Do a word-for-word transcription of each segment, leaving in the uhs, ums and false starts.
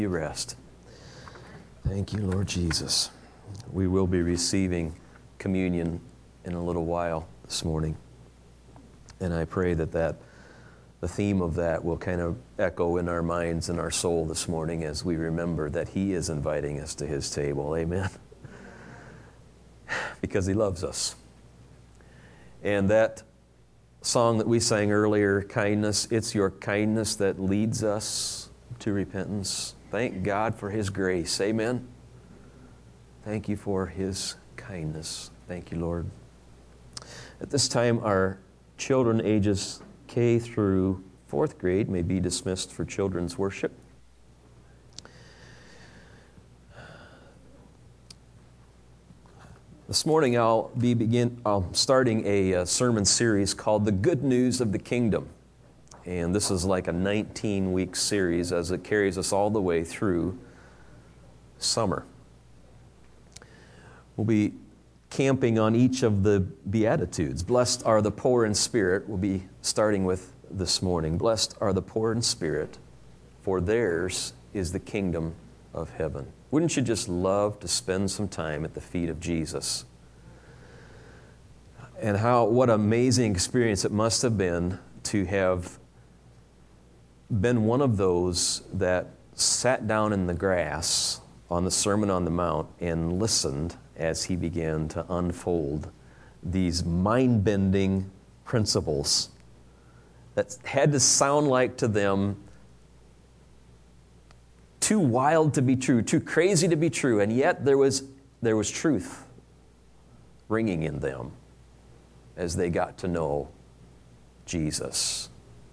You rest. Thank you, Lord Jesus. We will be receiving communion in a little while this morning. And I pray that, that the theme of that will kind of echo in our minds and our soul this morning as we remember that He is inviting us to His table. Amen. Because He loves us. And that song that we sang earlier, kindness, it's your kindness that leads us to repentance. Thank God for His grace. Amen. Thank you for His kindness. Thank you, Lord. At this time, our children ages K through fourth grade may be dismissed for children's worship. This morning, I'll be begin. I'm starting a, a sermon series called "The Good News of the Kingdom." And this is like a nineteen-week series as it carries us all the way through summer. We'll be camping on each of the Beatitudes. Blessed are the poor in spirit. We'll be starting with this morning. Blessed are the poor in spirit, for theirs is the kingdom of heaven. Wouldn't you just love to spend some time at the feet of Jesus? And how, what an amazing experience it must have been to have been one of those that sat down in the grass on the Sermon on the Mount and listened as He began to unfold these mind-bending principles that had to sound like to them too wild to be true, too crazy to be true, and yet there was there was truth ringing in them as they got to know Jesus.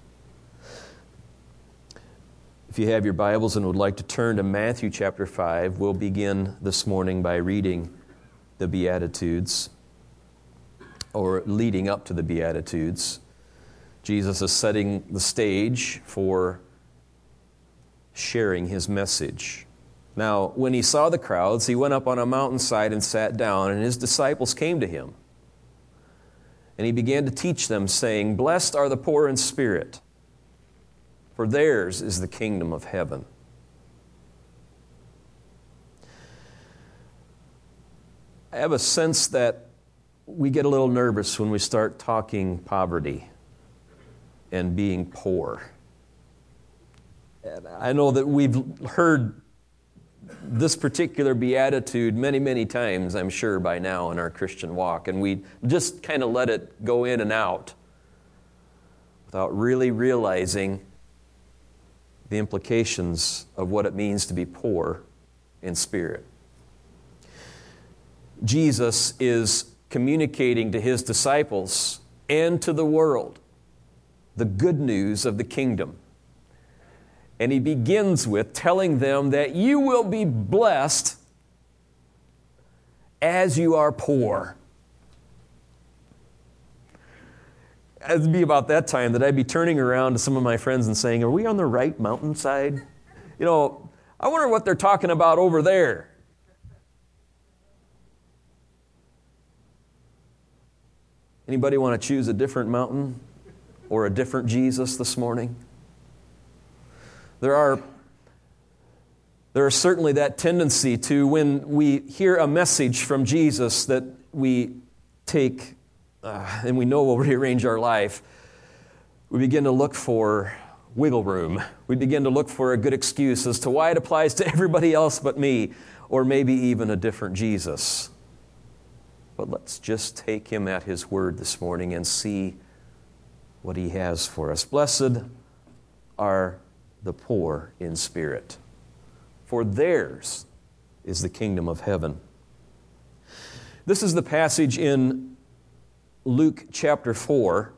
If you have your Bibles and would like to turn to Matthew chapter five, we'll begin this morning by reading the Beatitudes, or leading up to the Beatitudes. Jesus is setting the stage for sharing His message. Now, when He saw the crowds, He went up on a mountainside and sat down, and His disciples came to Him. And He began to teach them, saying, "Blessed are the poor in spirit, for theirs is the kingdom of heaven." I have a sense that we get a little nervous when we start talking poverty and being poor. And I know that we've heard this particular beatitude many, many times, I'm sure, by now in our Christian walk, and we just kind of let it go in and out without really realizing the implications of what it means to be poor in spirit. Jesus is communicating to His disciples and to the world the good news of the kingdom. And He begins with telling them that you will be blessed as you are poor. It'd be about that time that I'd be turning around to some of my friends and saying, "Are we on the right mountainside? You know, I wonder what they're talking about over there." Anybody want to choose a different mountain or a different Jesus this morning? There are, there are certainly that tendency to, when we hear a message from Jesus that we take uh, and we know will rearrange our life, we begin to look for wiggle room. We begin to look for a good excuse as to why it applies to everybody else but me, or maybe even a different Jesus. But let's just take Him at His word this morning and see what He has for us. Blessed are the poor in spirit, for theirs is the kingdom of heaven. This is the passage in Luke chapter four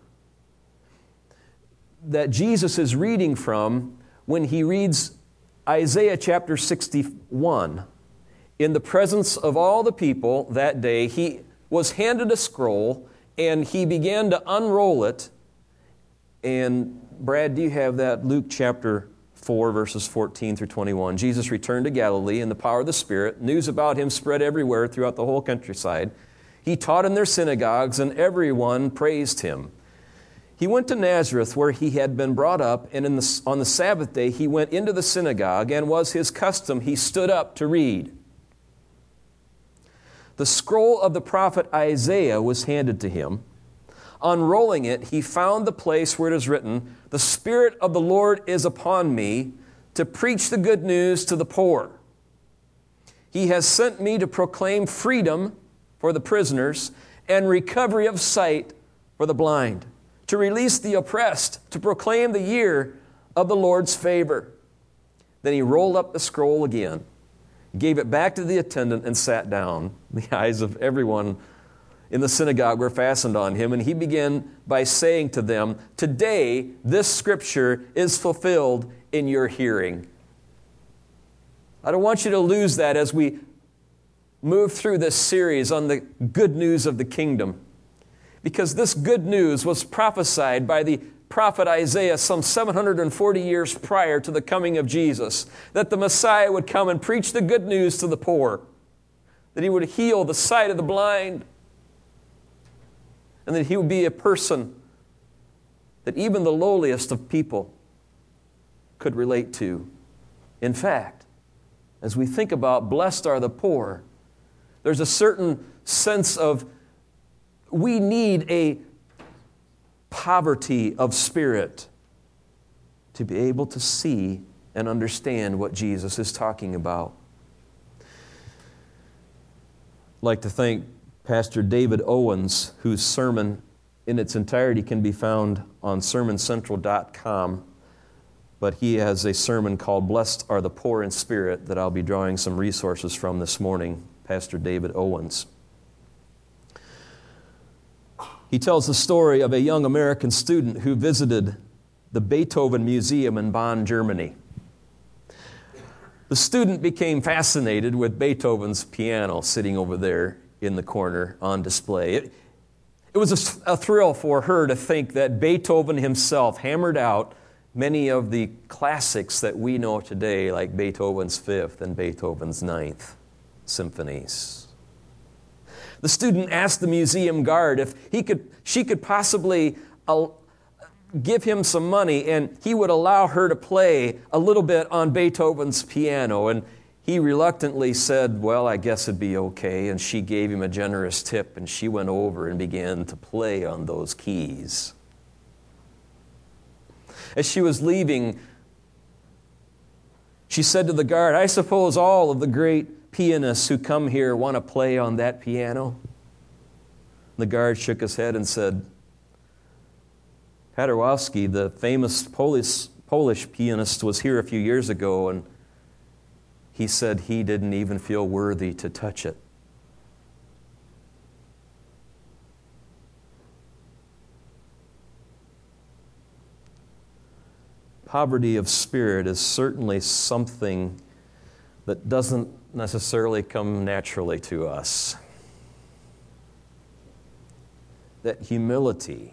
that Jesus is reading from when He reads Isaiah chapter sixty-one. In the presence of all the people that day, He was handed a scroll, and He began to unroll it. And Brad, do you have that? Luke chapter four, verses fourteen through twenty-one. Jesus returned to Galilee in the power of the Spirit. News about Him spread everywhere throughout the whole countryside. He taught in their synagogues, and everyone praised Him. He went to Nazareth, where he had been brought up, and in the, on the Sabbath day he went into the synagogue, and was his custom, he stood up to read. The scroll of the prophet Isaiah was handed to him. Unrolling it, he found the place where it is written, "The Spirit of the Lord is upon me, to preach the good news to the poor. He has sent me to proclaim freedom for the prisoners and recovery of sight for the blind, to release the oppressed, to proclaim the year of the Lord's favor." Then he rolled up the scroll again, gave it back to the attendant, and sat down. The eyes of everyone in the synagogue were fastened on him, and he began by saying to them, "Today this scripture is fulfilled in your hearing." I don't want you to lose that as we move through this series on the good news of the kingdom, because this good news was prophesied by the prophet Isaiah some seven hundred forty years prior to the coming of Jesus, that the Messiah would come and preach the good news to the poor, that he would heal the sight of the blind, and that he would be a person that even the lowliest of people could relate to. In fact, as we think about blessed are the poor, there's a certain sense of we need a poverty of spirit to be able to see and understand what Jesus is talking about. I'd like to thank Pastor David Owens, whose sermon in its entirety can be found on sermon central dot com. But he has a sermon called "Blessed Are the Poor in Spirit" that I'll be drawing some resources from this morning, Pastor David Owens. He tells the story of a young American student who visited the Beethoven Museum in Bonn, Germany. The student became fascinated with Beethoven's piano sitting over there in the corner on display. It, it was a, a thrill for her to think that Beethoven himself hammered out many of the classics that we know today, like Beethoven's Fifth and Beethoven's Ninth Symphonies. The student asked the museum guard if he could, she could possibly uh, give him some money and he would allow her to play a little bit on Beethoven's piano. And he reluctantly said, "Well, I guess it'd be okay." And she gave him a generous tip, and she went over and began to play on those keys. As she was leaving, she said to the guard, "I suppose all of the great pianists who come here want to play on that piano?" The guard shook his head and said, "Paderewski, the famous Polish, Polish pianist, was here a few years ago, and he said he didn't even feel worthy to touch it." Poverty of spirit is certainly something that doesn't necessarily come naturally to us. That humility,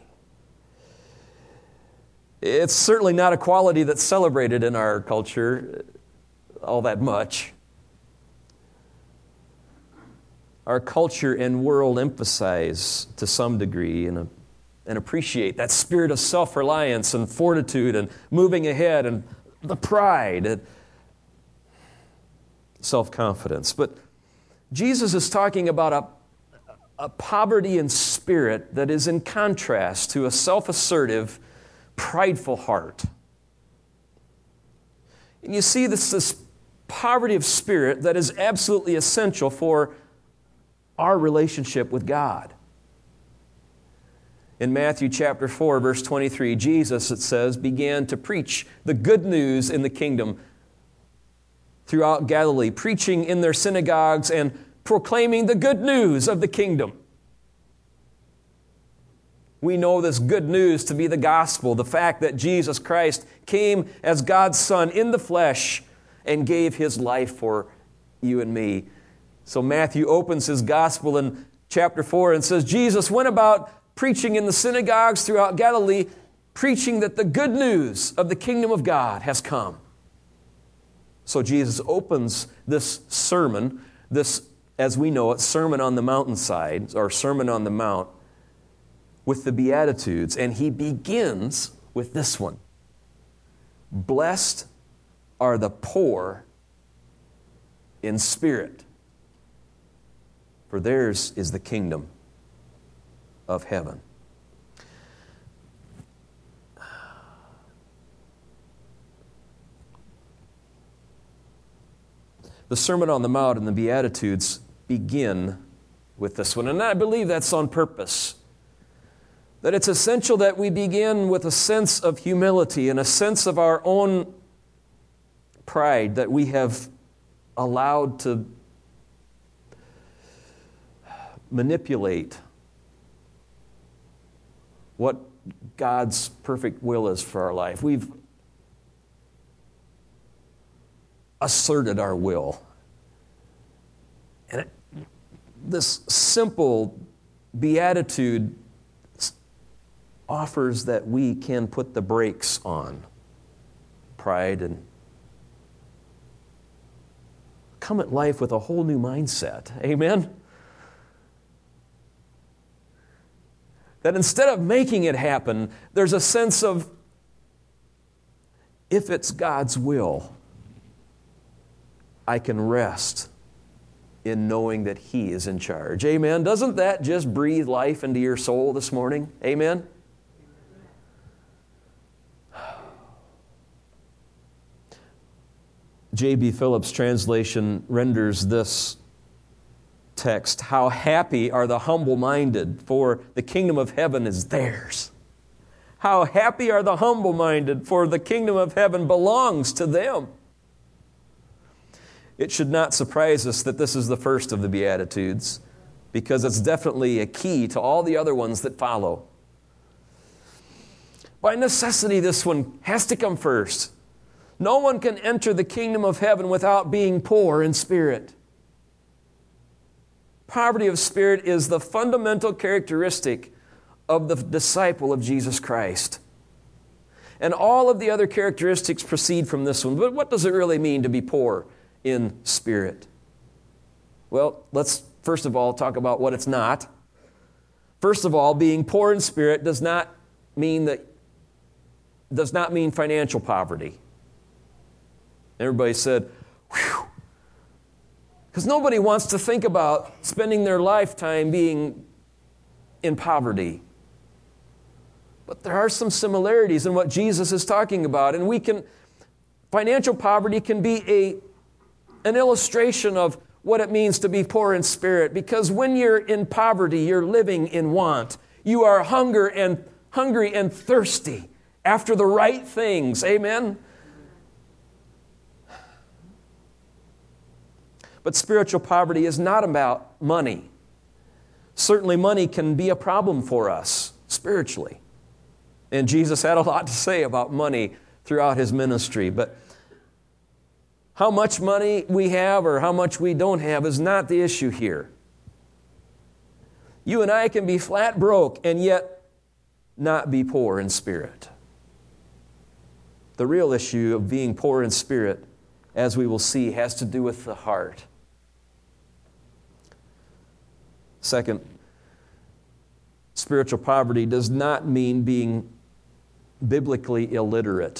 it's certainly not a quality that's celebrated in our culture all that much. Our culture and world emphasize to some degree and, a, and appreciate that spirit of self-reliance and fortitude and moving ahead and the pride and self-confidence. But Jesus is talking about a, a poverty in spirit that is in contrast to a self-assertive, prideful heart. And you see this, this poverty of spirit that is absolutely essential for our relationship with God. In Matthew chapter four, verse twenty-three, Jesus, it says, began to preach the good news in the kingdom throughout Galilee, preaching in their synagogues and proclaiming the good news of the kingdom. We know this good news to be the gospel, the fact that Jesus Christ came as God's Son in the flesh and gave His life for you and me. So Matthew opens his gospel in chapter four and says, Jesus went about preaching in the synagogues throughout Galilee, preaching that the good news of the kingdom of God has come. So Jesus opens this sermon, this, as we know it, Sermon on the Mountainside, or Sermon on the Mount, with the Beatitudes, and he begins with this one. Blessed are the poor in spirit, for theirs is the kingdom of heaven. The Sermon on the Mount and the Beatitudes begin with this one, and I believe that's on purpose. That it's essential that we begin with a sense of humility and a sense of our own pride that we have allowed to manipulate what God's perfect will is for our life. We've asserted our will. And it, this simple beatitude offers that we can put the brakes on pride and come at life with a whole new mindset. Amen? That instead of making it happen, there's a sense of, if it's God's will, I can rest in knowing that He is in charge. Amen? Doesn't that just breathe life into your soul this morning? Amen? J B Phillips' translation renders this text, how happy are the humble-minded, for the kingdom of heaven is theirs. How happy are the humble-minded, for the kingdom of heaven belongs to them. It should not surprise us that this is the first of the Beatitudes, because it's definitely a key to all the other ones that follow. By necessity, this one has to come first. No one can enter the kingdom of heaven without being poor in spirit. Poverty of spirit is the fundamental characteristic of the disciple of Jesus Christ. And all of the other characteristics proceed from this one. But what does it really mean to be poor in spirit? Well, let's first of all talk about what it's not. First of all, being poor in spirit does not mean that does not mean financial poverty. Everybody said, whew. Because nobody wants to think about spending their lifetime being in poverty. But there are some similarities in what Jesus is talking about. And we can, financial poverty can be a, an illustration of what it means to be poor in spirit. Because when you're in poverty, you're living in want. You are hunger and hungry and thirsty after the right things. Amen? But spiritual poverty is not about money. Certainly money can be a problem for us spiritually. And Jesus had a lot to say about money throughout His ministry. But how much money we have or how much we don't have is not the issue here. You and I can be flat broke and yet not be poor in spirit. The real issue of being poor in spirit, as we will see, has to do with the heart. Second, spiritual poverty does not mean being biblically illiterate.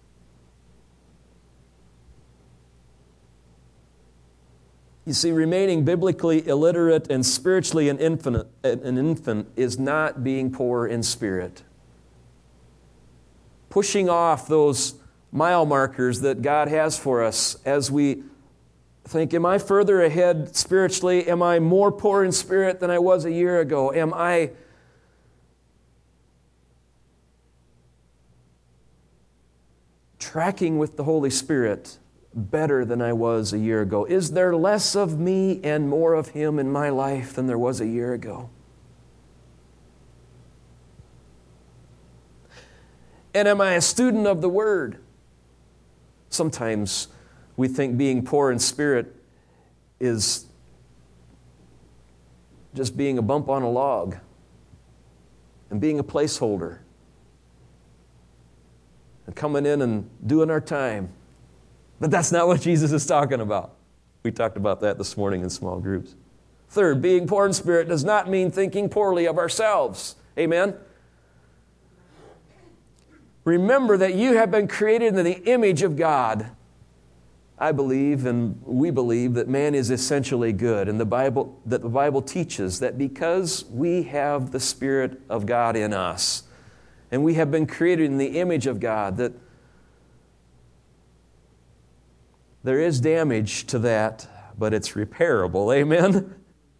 You see, remaining biblically illiterate and spiritually an infant, an infant is not being poor in spirit. Pushing off those mile markers that God has for us as we think, am I further ahead spiritually? Am I more poor in spirit than I was a year ago? Am I tracking with the Holy Spirit better than I was a year ago? Is there less of me and more of Him in my life than there was a year ago? And am I a student of the Word? Sometimes we think being poor in spirit is just being a bump on a log and being a placeholder and coming in and doing our time. But that's not what Jesus is talking about. We talked about that this morning in small groups. Third, being poor in spirit does not mean thinking poorly of ourselves. Amen? Remember that you have been created in the image of God. I believe, and we believe, that man is essentially good, and the Bible that the Bible teaches that because we have the Spirit of God in us, and we have been created in the image of God, that there is damage to that, but it's repairable. Amen?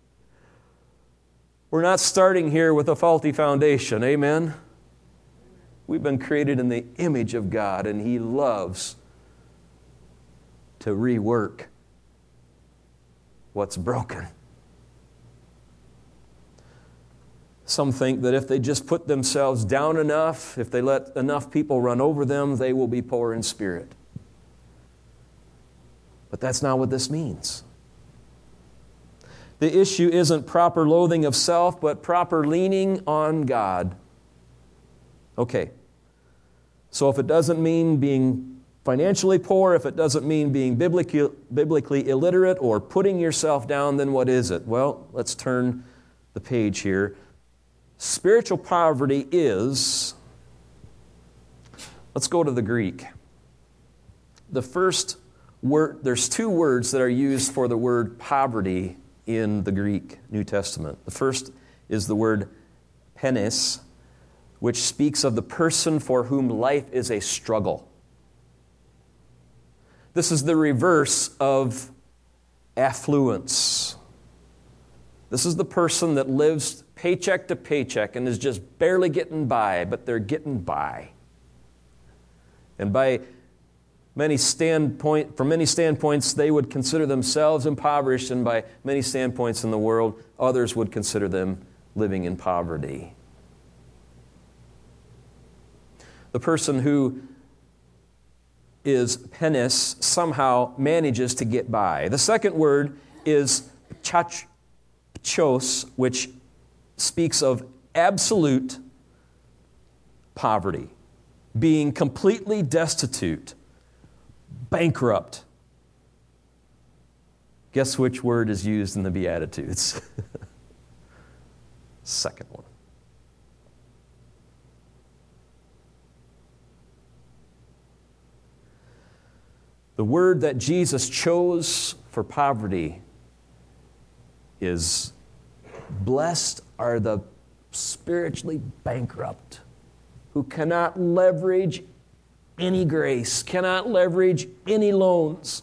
We're not starting here with a faulty foundation. Amen? We've been created in the image of God, and He loves to rework what's broken. Some think that if they just put themselves down enough, if they let enough people run over them, they will be poor in spirit. But that's not what this means. The issue isn't proper loathing of self, but proper leaning on God. Okay. So if it doesn't mean being financially poor, if it doesn't mean being biblically, biblically illiterate or putting yourself down, then what is it? Well, let's turn the page here. Spiritual poverty is, let's go to the Greek. The first word, there's two words that are used for the word poverty in the Greek New Testament. The first is the word penis, which speaks of the person for whom life is a struggle. This is the reverse of affluence. This is the person that lives paycheck to paycheck and is just barely getting by, but they're getting by. And by many standpoint, from many standpoints, they would consider themselves impoverished, and by many standpoints in the world, others would consider them living in poverty. The person who is penis somehow manages to get by. The second word is chachos, which speaks of absolute poverty, being completely destitute, bankrupt. Guess which word is used in the Beatitudes? Second one. The word that Jesus chose for poverty is, blessed are the spiritually bankrupt who cannot leverage any grace, cannot leverage any loans.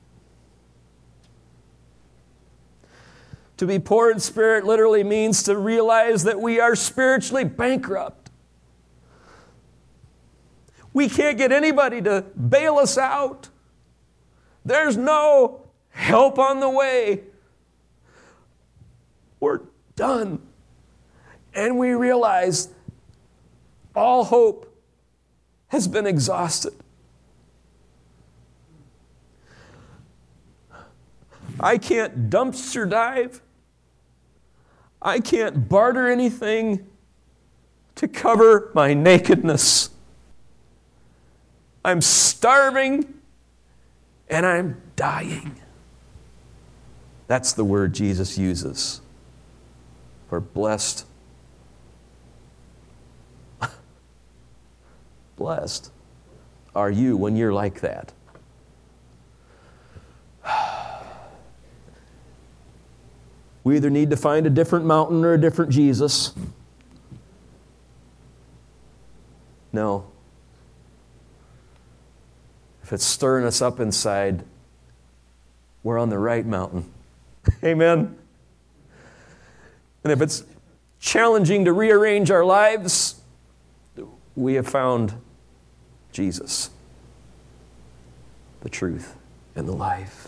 To be poor in spirit literally means to realize that we are spiritually bankrupt. We can't get anybody to bail us out. There's no help on the way. We're done. And we realize all hope has been exhausted. I can't dumpster dive. I can't barter anything to cover my nakedness. I'm starving and I'm dying. That's the word Jesus uses for blessed. Blessed are you when you're like that. We either need to find a different mountain or a different Jesus. No. If it's stirring us up inside, we're on the right mountain. Amen? And if it's challenging to rearrange our lives, we have found Jesus, the truth and the life.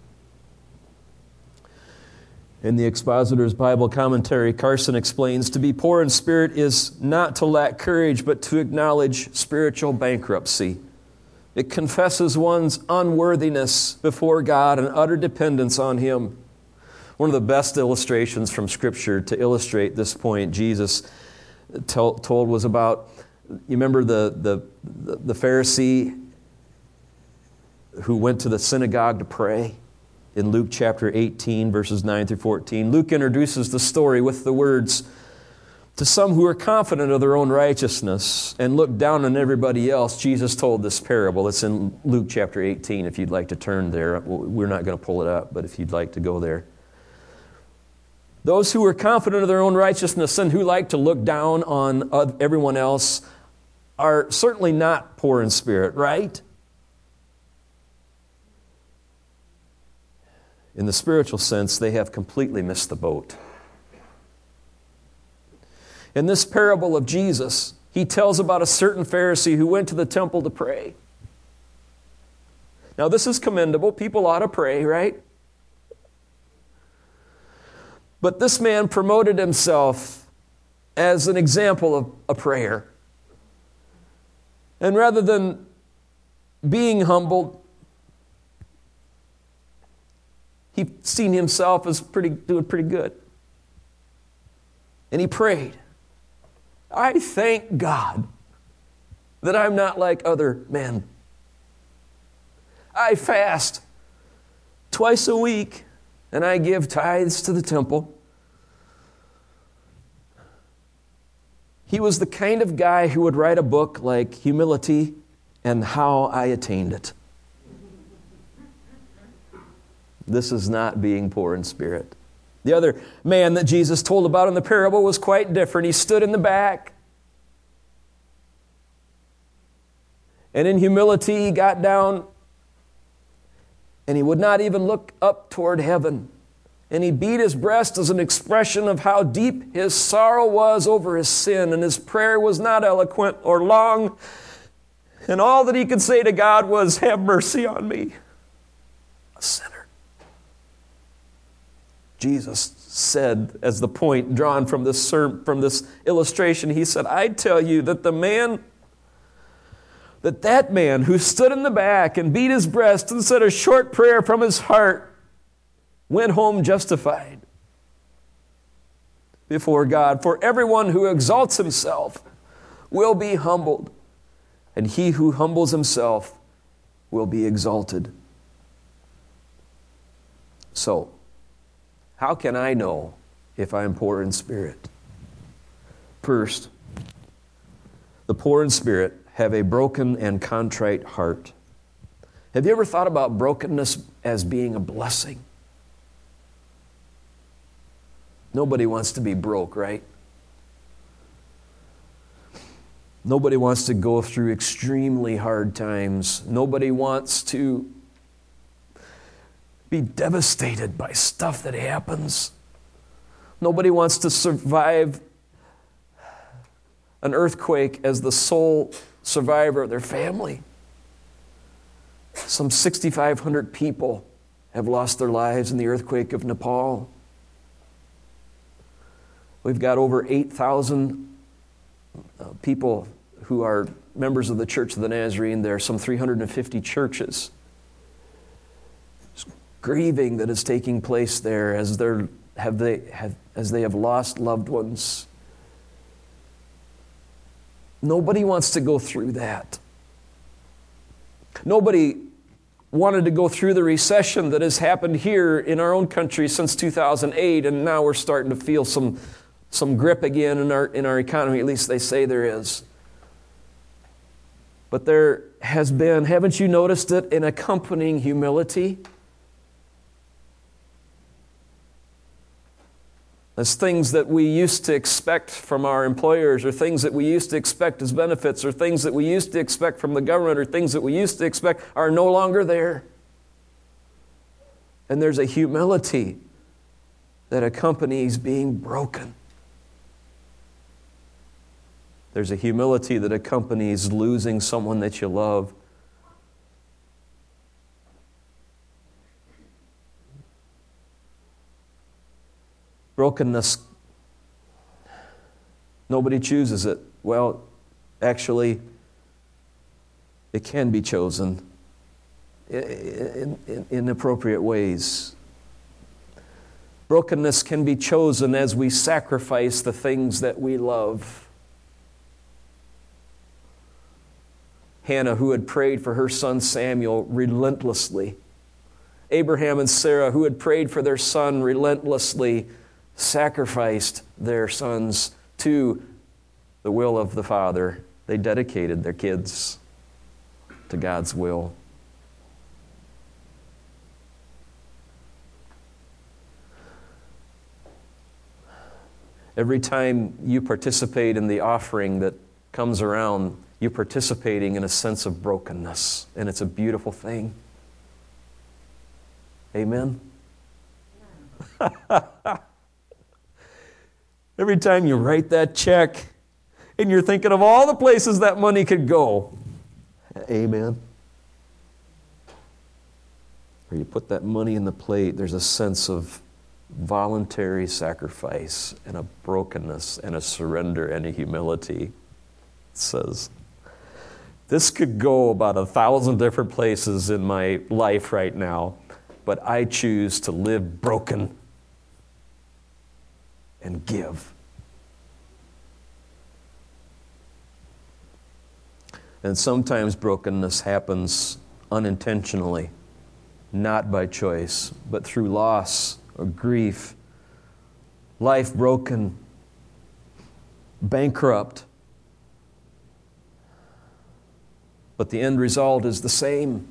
In the Expositor's Bible Commentary, Carson explains, to be poor in spirit is not to lack courage, but to acknowledge spiritual bankruptcy. It confesses one's unworthiness before God and utter dependence on Him. One of the best illustrations from Scripture to illustrate this point Jesus told was about, you remember the, the, the Pharisee who went to the synagogue to pray? In Luke chapter eighteen, verses nine through fourteen. Luke introduces the story with the words, To some who are confident of their own righteousness and look down on everybody else, Jesus told this parable. It's in Luke chapter eighteen, if you'd like to turn there. We're not going to pull it up, but if you'd like to go there. Those who are confident of their own righteousness and who like to look down on everyone else are certainly not poor in spirit, right? In the spiritual sense, they have completely missed the boat. In this parable of Jesus, he tells about a certain Pharisee who went to the temple to pray. Now, this is commendable. People ought to pray, right? But this man promoted himself as an example of a prayer. And rather than being humbled, he seen himself as pretty doing pretty good. And he prayed. I thank God that I'm not like other men. I fast twice a week and I give tithes to the temple. He was the kind of guy who would write a book like Humility and How I Attained It. This is not being poor in spirit. The other man that Jesus told about in the parable was quite different. He stood in the back. And in humility, he got down and he would not even look up toward heaven. And he beat his breast as an expression of how deep his sorrow was over his sin. And his prayer was not eloquent or long. And all that he could say to God was, have mercy on me, a sinner. Jesus said, as the point drawn from this, from this illustration, he said, I tell you that the man, that that man who stood in the back and beat his breast and said a short prayer from his heart went home justified before God. For everyone who exalts himself will be humbled, and he who humbles himself will be exalted. So, how can I know if I am poor in spirit? First, the poor in spirit have a broken and contrite heart. Have you ever thought about brokenness as being a blessing? Nobody wants to be broke, right? Nobody wants to go through extremely hard times. Nobody wants to be devastated by stuff that happens. Nobody wants to survive an earthquake as the sole survivor of their family. Some six thousand five hundred people have lost their lives in the earthquake of Nepal. We've got over eight thousand uh, people who are members of the Church of the Nazarene. There are some three hundred fifty churches. Grieving that is taking place there as they're, have they have as they have lost loved ones. Nobody wants to go through that. Nobody wanted to go through the recession that has happened here in our own country since two thousand eight, and now we're starting to feel some some grip again in our in our economy. At least they say there is. But there has been, haven't you noticed it, an accompanying humility? As things that we used to expect from our employers, or things that we used to expect as benefits, or things that we used to expect from the government, or things that we used to expect are no longer there. And there's a humility that accompanies being broken. There's a humility that accompanies losing someone that you love. Brokenness, nobody chooses it. Well, actually, it can be chosen in, in, in appropriate ways. Brokenness can be chosen as we sacrifice the things that we love. Hannah, who had prayed for her son Samuel relentlessly. Abraham and Sarah, who had prayed for their son relentlessly, sacrificed their sons to the will of the Father. They dedicated their kids to God's will. Every time you participate in the offering that comes around, you're participating in a sense of brokenness, and it's a beautiful thing. Amen? Every time you write that check, and you're thinking of all the places that money could go. Amen? Or you put that money in the plate, there's a sense of voluntary sacrifice and a brokenness and a surrender and a humility. It says, this could go about a thousand different places in my life right now, but I choose to live broken and give. And sometimes brokenness happens unintentionally, not by choice, but through loss or grief, life broken, bankrupt. But the end result is the same.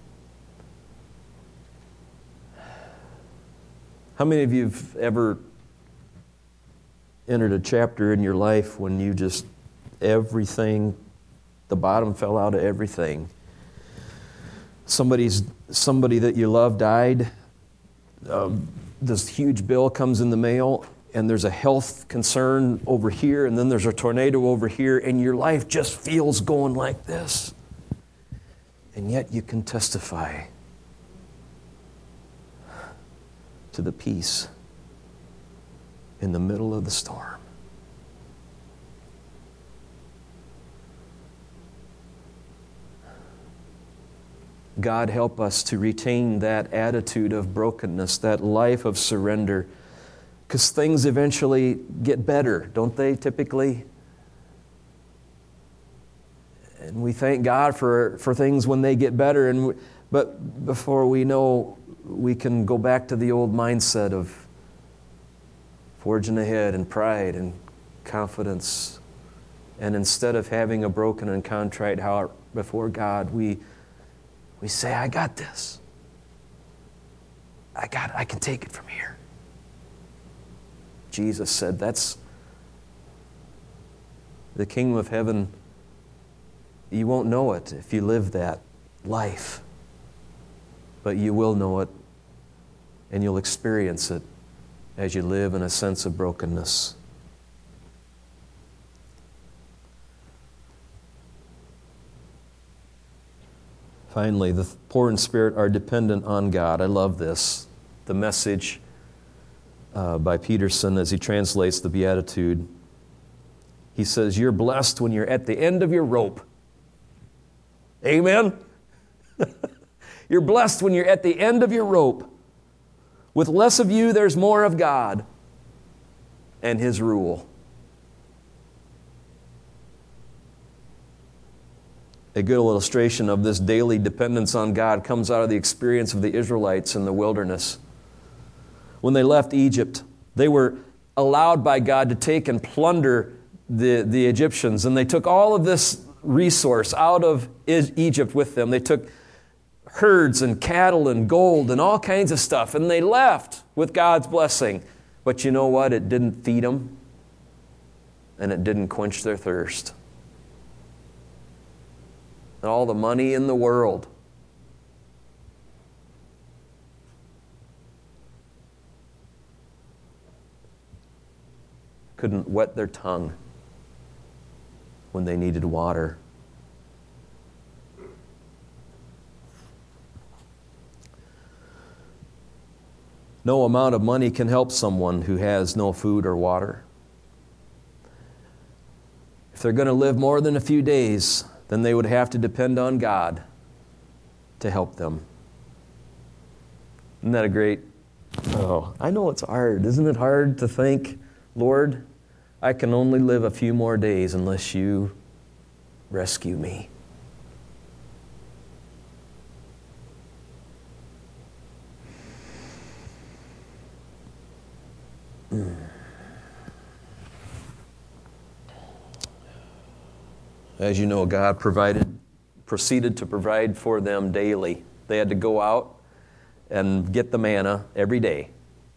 How many of you have ever entered a chapter in your life when you just, everything, the bottom fell out of everything? Somebody's, somebody that you love died. Um, this huge bill comes in the mail, and there's a health concern over here, and then there's a tornado over here, and your life just feels going like this. And yet you can testify to the peace in the middle of the storm. God, help us to retain that attitude of brokenness, that life of surrender, because things eventually get better, don't they, typically? And we thank God for, for things when they get better, and we, but before we know, we can go back to the old mindset of forging ahead and pride and confidence. And instead of having a broken and contrite heart before God, we We say, I got this. I got it. I can take it from here. Jesus said, that's the kingdom of heaven. You won't know it if you live that life. But you will know it, and you'll experience it as you live in a sense of brokenness. Finally, the poor in spirit are dependent on God. I love this. The Message uh, by Peterson as he translates the Beatitude. He says, you're blessed when you're at the end of your rope. Amen? You're blessed when you're at the end of your rope. With less of you, there's more of God and His rule. A good illustration of this daily dependence on God comes out of the experience of the Israelites in the wilderness. When they left Egypt, they were allowed by God to take and plunder the, the Egyptians, and they took all of this resource out of Egypt with them. They took herds and cattle and gold and all kinds of stuff, and they left with God's blessing. But you know what? It didn't feed them, and it didn't quench their thirst. And all the money in the world couldn't wet their tongue when they needed water. No amount of money can help someone who has no food or water. If they're going to live more than a few days, then they would have to depend on God to help them. Isn't that a great... Oh, I know it's hard. Isn't it hard to think, Lord, I can only live a few more days unless you rescue me. Mm. As you know, God provided, proceeded to provide for them daily. They had to go out and get the manna every day.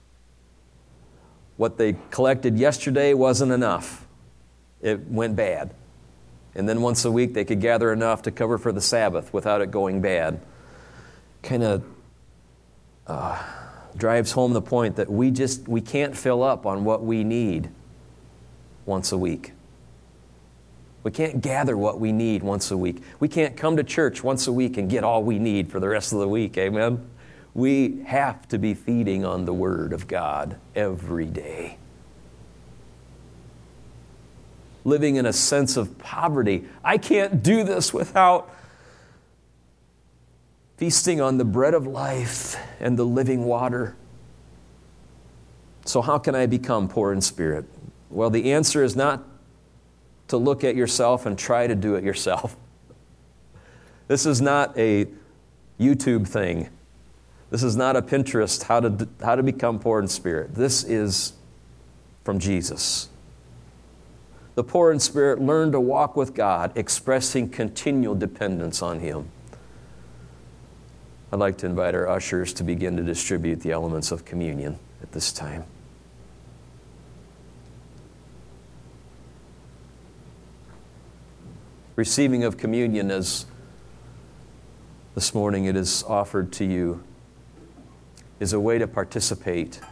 What they collected yesterday wasn't enough. It went bad. And then once a week they could gather enough to cover for the Sabbath without it going bad. Kind of uh, drives home the point that we just we can't fill up on what we need once a week. We can't gather what we need once a week. We can't come to church once a week and get all we need for the rest of the week. Amen? We have to be feeding on the Word of God every day. Living in a sense of poverty. I can't do this without feasting on the bread of life and the living water. So how can I become poor in spirit? Well, the answer is not to look at yourself and try to do it yourself. This is not a YouTube thing. This is not a Pinterest, how to, how to become poor in spirit. This is from Jesus. The poor in spirit learn to walk with God, expressing continual dependence on Him. I'd like to invite our ushers to begin to distribute the elements of communion at this time. Receiving of communion is, this morning it is offered to you, is a way to participate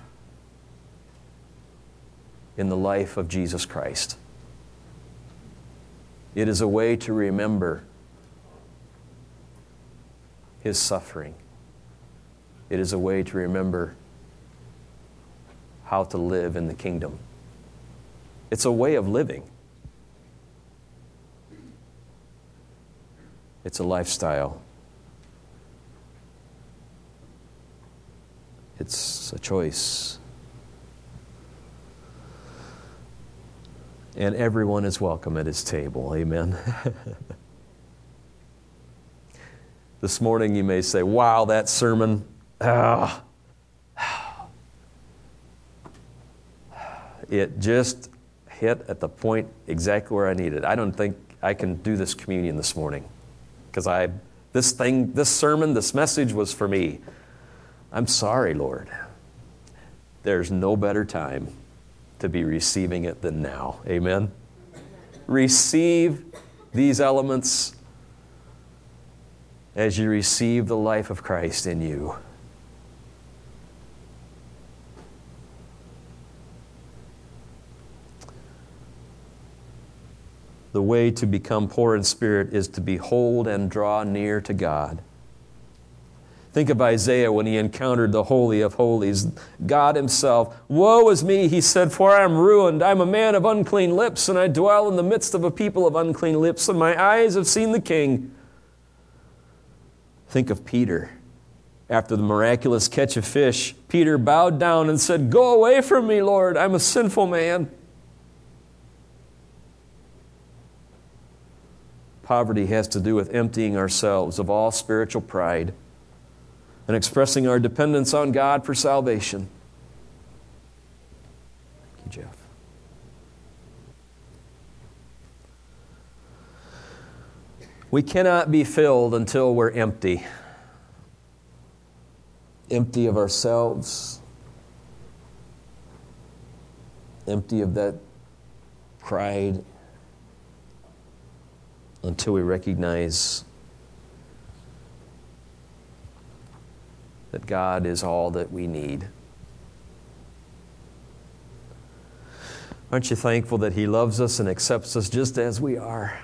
in the life of Jesus Christ. It is a way to remember His suffering. It is a way to remember how to live in the kingdom. It's a way of living. It's a lifestyle. It's a choice. And everyone is welcome at His table. Amen. This morning you may say, wow, that sermon, ah, it just hit at the point exactly where I needed. I don't think I can do this communion this morning because I, this thing, this sermon, this message was for me. I'm sorry, Lord. There's no better time to be receiving it than now. Amen? Receive these elements as you receive the life of Christ in you. The way to become poor in spirit is to behold and draw near to God. Think of Isaiah when he encountered the Holy of Holies, God Himself. Woe is me, he said, for I am ruined. I am a man of unclean lips, and I dwell in the midst of a people of unclean lips, and my eyes have seen the King. Think of Peter. After the miraculous catch of fish, Peter bowed down and said, go away from me, Lord, I'm a sinful man. Poverty has to do with emptying ourselves of all spiritual pride and expressing our dependence on God for salvation. Thank you, Jeff. We cannot be filled until we're empty. Empty of ourselves. Empty of that pride. Until we recognize that God is all that we need. Aren't you thankful that He loves us and accepts us just as we are?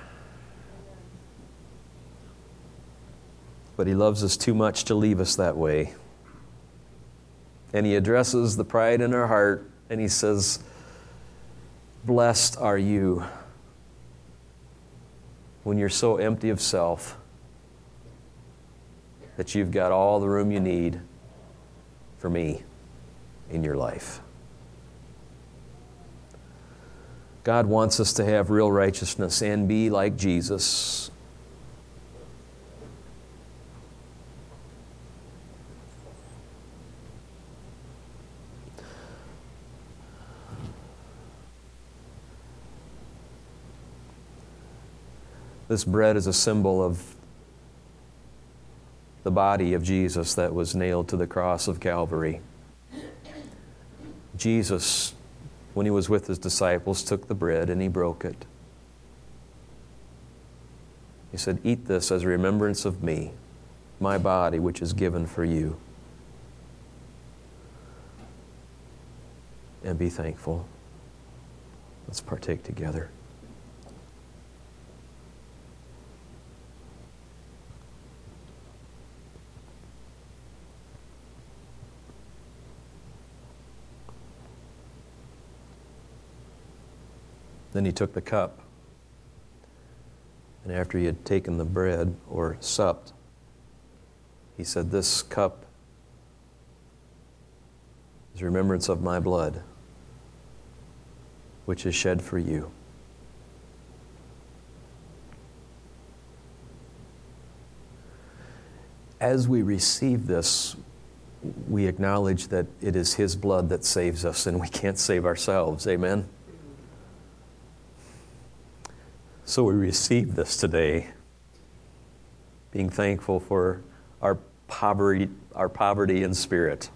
But He loves us too much to leave us that way. And He addresses the pride in our heart and He says, blessed are you when you're so empty of self that you've got all the room you need for me in your life. God wants us to have real righteousness and be like Jesus. This bread is a symbol of the body of Jesus that was nailed to the cross of Calvary. Jesus, when he was with his disciples, took the bread and he broke it. He said, "Eat this as a remembrance of me, my body which is given for you." And be thankful. Let's partake together. Then he took the cup, and after he had taken the bread, or supped, he said, "This cup is a remembrance of my blood, which is shed for you." As we receive this, we acknowledge that it is his blood that saves us, and we can't save ourselves. Amen? So we receive this today, being thankful for our poverty, our poverty in spirit.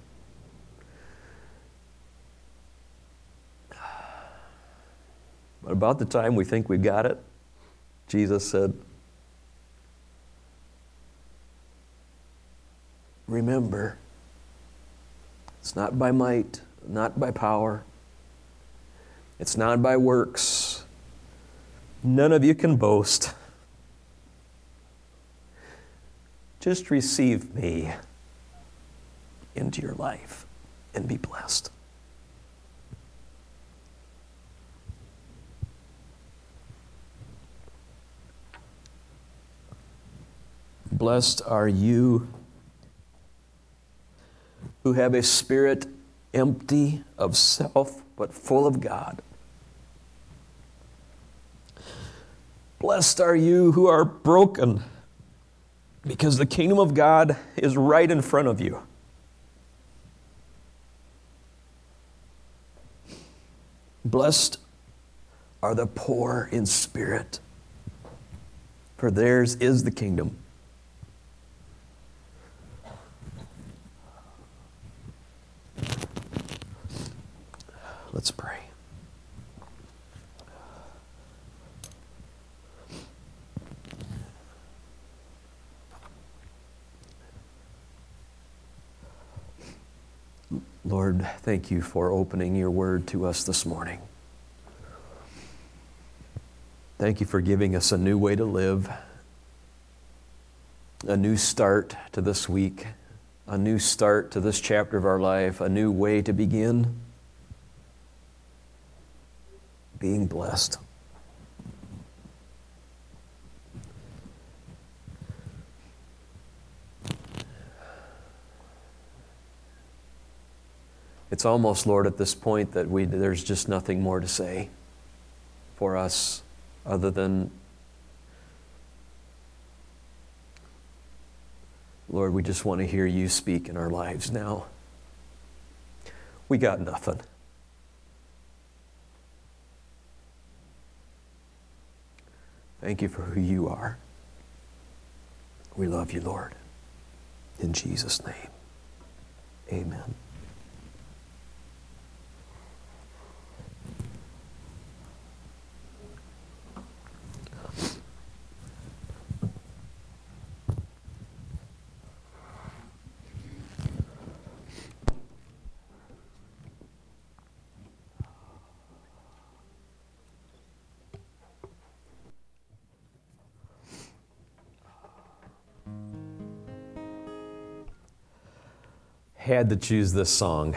But about the time we think we got it, Jesus said, "Remember, it's not by might, not by power. It's not by works. None of you can boast. Just receive me into your life and be blessed." Blessed are you who have a spirit empty of self but full of God. Blessed are you who are broken, because the kingdom of God is right in front of you. Blessed are the poor in spirit, for theirs is the kingdom. Let's pray. Lord, thank you for opening your word to us this morning. Thank you for giving us a new way to live, a new start to this week, a new start to this chapter of our life, a new way to begin being blessed. It's almost, Lord, at this point that we there's just nothing more to say for us other than, Lord, we just want to hear you speak in our lives now. We got nothing. Thank you for who you are. We love you, Lord. In Jesus' name, amen. Had to choose this song.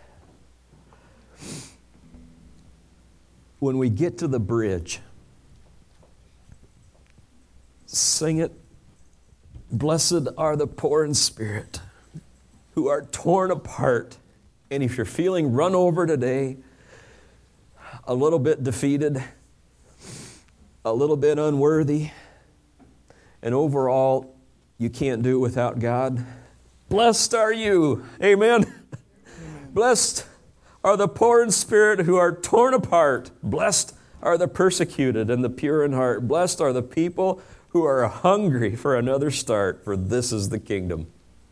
When we get to the bridge, sing it. Blessed are the poor in spirit, who are torn apart. And if you're feeling run over today, a little bit defeated, a little bit unworthy, and overall you can't do it without God, blessed are you. Amen. Amen. Blessed are the poor in spirit who are torn apart. Blessed are the persecuted and the pure in heart. Blessed are the people who are hungry for another start, for this is the kingdom.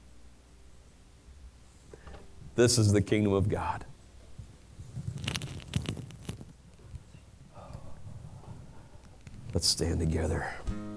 This is the kingdom of God. Let's stand together.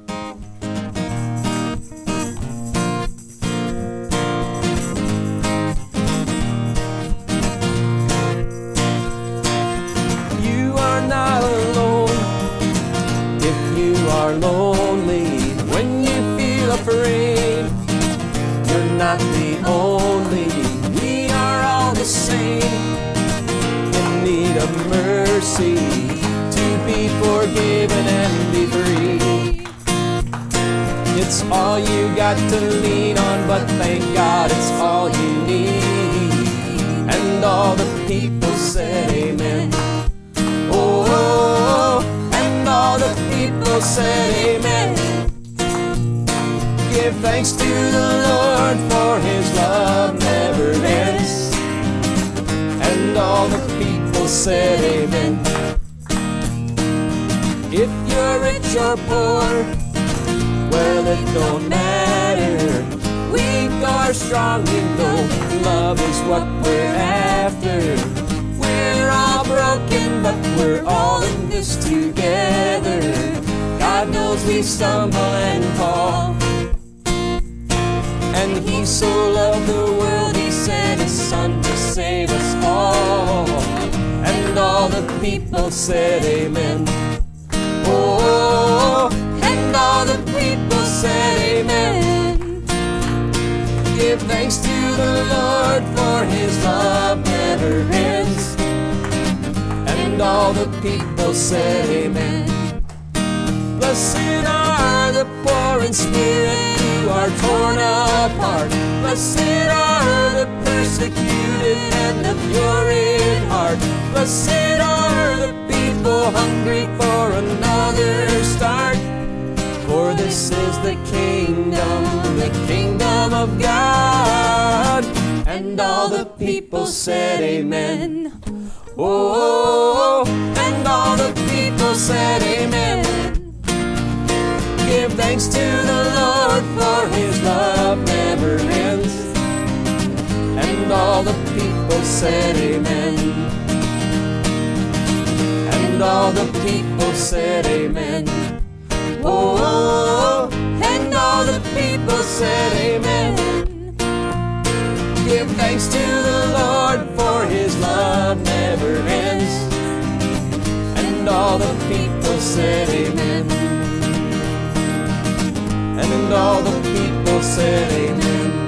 You are not alone if you are lonely. When you feel afraid, you're not the only. We are all the same in need of mercy, to be forgiven and be free. It's all you got to lean on, but thank God it's all you need. And all the people said amen. Oh, and all the people said amen. Give thanks to the Lord, for His love never ends. And all the people said amen. If you're rich or poor, well, it don't matter. Weak or strong, you know, love is what we're after. We're all broken, but we're all in this together. God knows we stumble and fall, and He so loved the world, He sent His Son to save us all. And all the people said amen. Oh, and all the people said amen. Give thanks to the Lord, for His love never ends. And all the people said amen. Blessed are the poor in spirit, who are torn apart. Blessed are the persecuted and the pure in heart. Blessed are the people hungry for another start. For this is the kingdom, the kingdom of God. And all the people said amen. Oh, and all the people said amen. Give thanks to the Lord, for His love never ends. And all the people said amen. And all the people said amen. Oh, and all the people said amen. Give thanks to the Lord, for His love never ends. And all the people said amen. And all the people said amen.